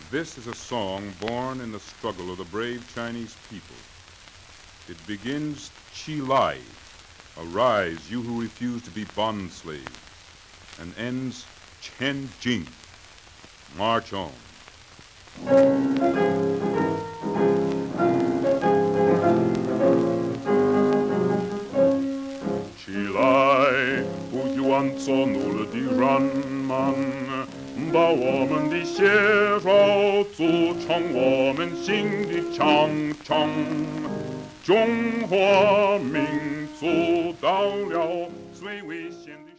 This is a song born in the struggle of the brave Chinese people. It begins, Chi Lai, arise, you who refuse to be bond slaves, and ends, Chen Jing, march on. Chi Lai，不许往做奴隶的人们，把我们的血肉组成我们新的强城。中华民族到了最危险的。